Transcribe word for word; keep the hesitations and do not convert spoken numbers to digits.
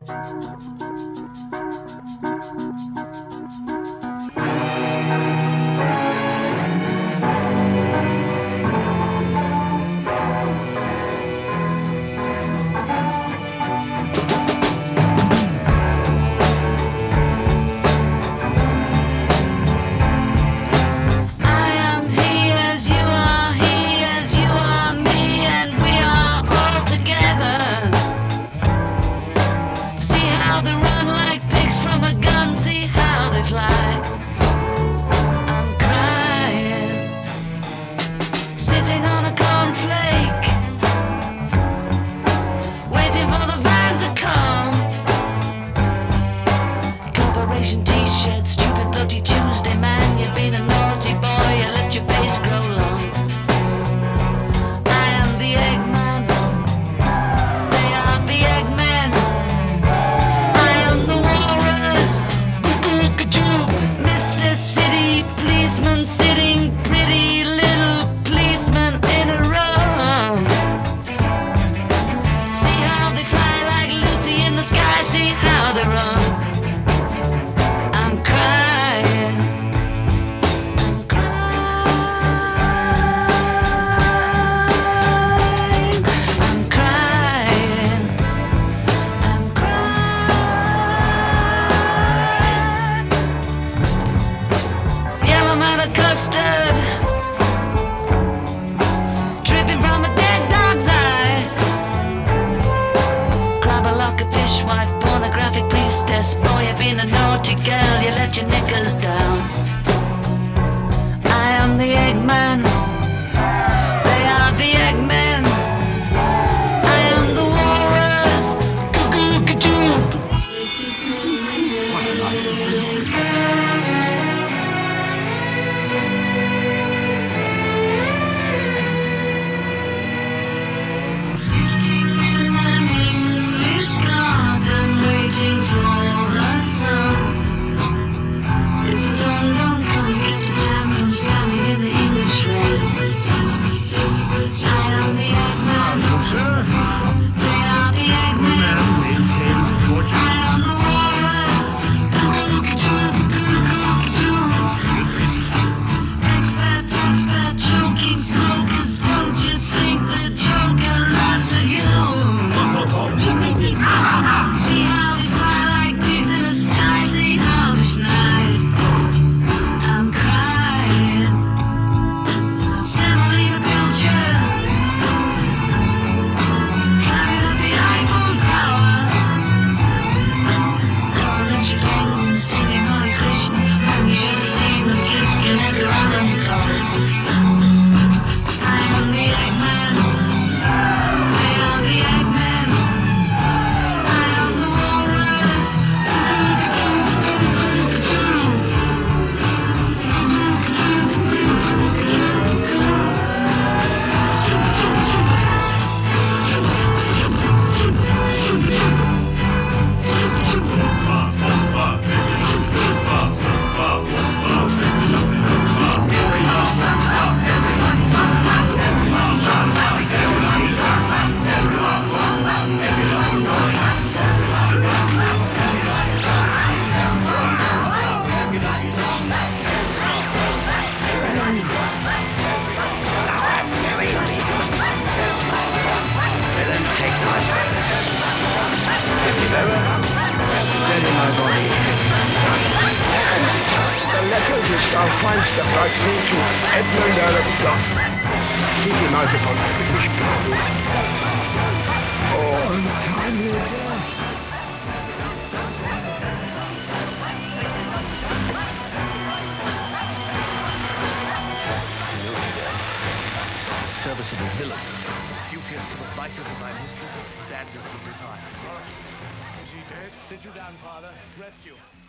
T-shirt, stupid bloody Tuesday, man. You've been a naughty boy, you let your face grow long. I am the Eggman, they are the Eggmen. I am the walrus, Mister City Policeman, sitting pretty little policeman in a row. See how they fly like Lucy in the sky, see how they run. Custard dripping from a dead dog's eye. Grab a lock of fishwife, pornographic priestess. Boy, you've been a naughty girl, you let your knickers down. I am the Eggman, they are the Eggmen. I am the walrus, cuckoo-ca-choo. Sitting in an English garden, waiting for the sun. If the sun don't come, get the time from standing in the English rain. I am the Eggman, they are the Eggmen. I am the walrus, expert, expert, choking smokers. Don't you think the Joker laughs at you? See how they smile like pigs in the sky. See how they snide. I'm crying. Semolina Pilcher, climbing up the Eiffel Tower. Don't let your penguins singing Hare Krishna. You should have seen them kicking at the rhythm card. I am the Eggman, they are the Eggmen. I am the walrus, Our feinster right through to Edmund Earl of Gloucester. Keep him out upon the British people. Oh, untimely death. Serviceable villain. Duteous to the vices of my mistress, standards of desire. Is he dead? Sit you down, Father. Rest you.